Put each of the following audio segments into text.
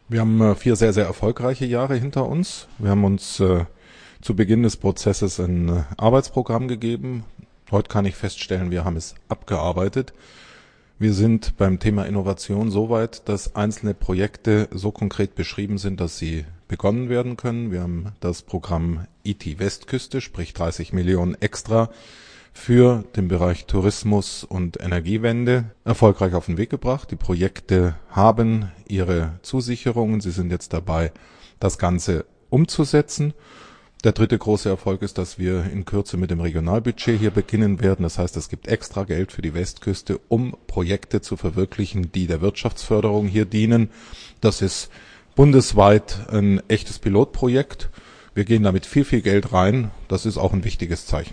Wir haben 4 sehr, sehr erfolgreiche Jahre hinter uns. Wir haben uns zu Beginn des Prozesses ein Arbeitsprogramm gegeben. Heute kann ich feststellen, wir haben es abgearbeitet. Wir sind beim Thema Innovation so weit, dass einzelne Projekte so konkret beschrieben sind, dass sie begonnen werden können. Wir haben das Programm IT Westküste, sprich 30 Millionen extra für den Bereich Tourismus und Energiewende erfolgreich auf den Weg gebracht. Die Projekte haben ihre Zusicherungen. Sie sind jetzt dabei, das Ganze umzusetzen. Der dritte große Erfolg ist, dass wir in Kürze mit dem Regionalbudget hier beginnen werden. Das heißt, es gibt extra Geld für die Westküste, um Projekte zu verwirklichen, die der Wirtschaftsförderung hier dienen. Das ist bundesweit ein echtes Pilotprojekt. Wir gehen damit viel, viel Geld rein. Das ist auch ein wichtiges Zeichen.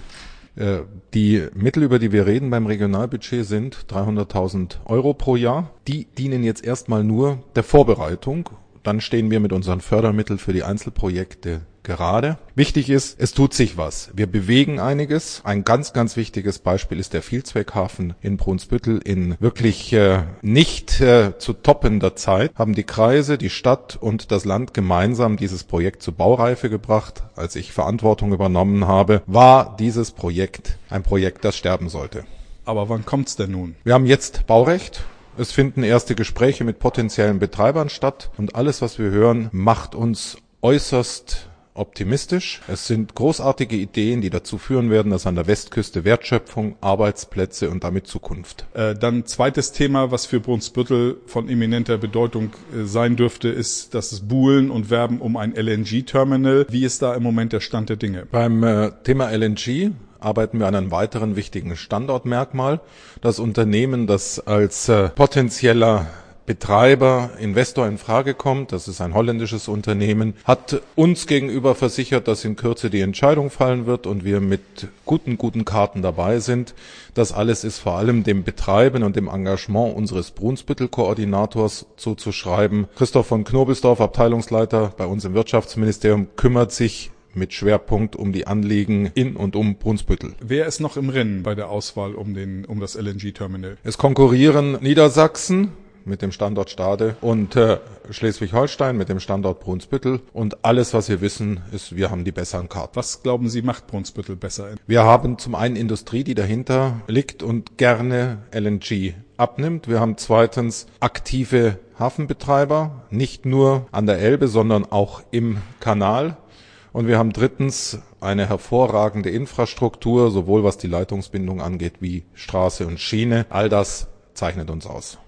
Die Mittel, über die wir reden beim Regionalbudget, sind 300.000 Euro pro Jahr. Die dienen jetzt erstmal nur der Vorbereitung. Dann stehen wir mit unseren Fördermitteln für die Einzelprojekte gerade. Wichtig ist, es tut sich was. Wir bewegen einiges. Ein ganz, ganz wichtiges Beispiel ist der Vielzweckhafen in Brunsbüttel. In wirklich nicht zu toppender Zeit haben die Kreise, die Stadt und das Land gemeinsam dieses Projekt zur Baureife gebracht. Als ich Verantwortung übernommen habe, war dieses Projekt ein Projekt, das sterben sollte. Aber wann kommt's denn nun? Wir haben jetzt Baurecht. Es finden erste Gespräche mit potenziellen Betreibern statt und alles, was wir hören, macht uns äußerst optimistisch. Es sind großartige Ideen, die dazu führen werden, dass an der Westküste Wertschöpfung, Arbeitsplätze und damit Zukunft. Dann zweites Thema, was für Brunsbüttel von eminenter Bedeutung sein dürfte, ist das Buhlen und Werben um ein LNG-Terminal. Wie ist da im Moment der Stand der Dinge? Beim Thema LNG arbeiten wir an einem weiteren wichtigen Standortmerkmal. Das Unternehmen, das als potenzieller Betreiber, Investor in Frage kommt, das ist ein holländisches Unternehmen, hat uns gegenüber versichert, dass in Kürze die Entscheidung fallen wird und wir mit guten Karten dabei sind. Das alles ist vor allem dem Betreiben und dem Engagement unseres Brunsbüttel-Koordinators zuzuschreiben. Christoph von Knobelsdorf, Abteilungsleiter bei uns im Wirtschaftsministerium, kümmert sich mit Schwerpunkt um die Anliegen in und um Brunsbüttel. Wer ist noch im Rennen bei der Auswahl um das LNG-Terminal? Es konkurrieren Niedersachsen mit dem Standort Stade und Schleswig-Holstein mit dem Standort Brunsbüttel. Und alles, was wir wissen, ist, wir haben die besseren Karten. Was glauben Sie, macht Brunsbüttel besser? Wir haben zum einen Industrie, die dahinter liegt und gerne LNG abnimmt. Wir haben zweitens aktive Hafenbetreiber, nicht nur an der Elbe, sondern auch im Kanal. Und wir haben drittens eine hervorragende Infrastruktur, sowohl was die Leitungsbindung angeht wie Straße und Schiene. All das zeichnet uns aus.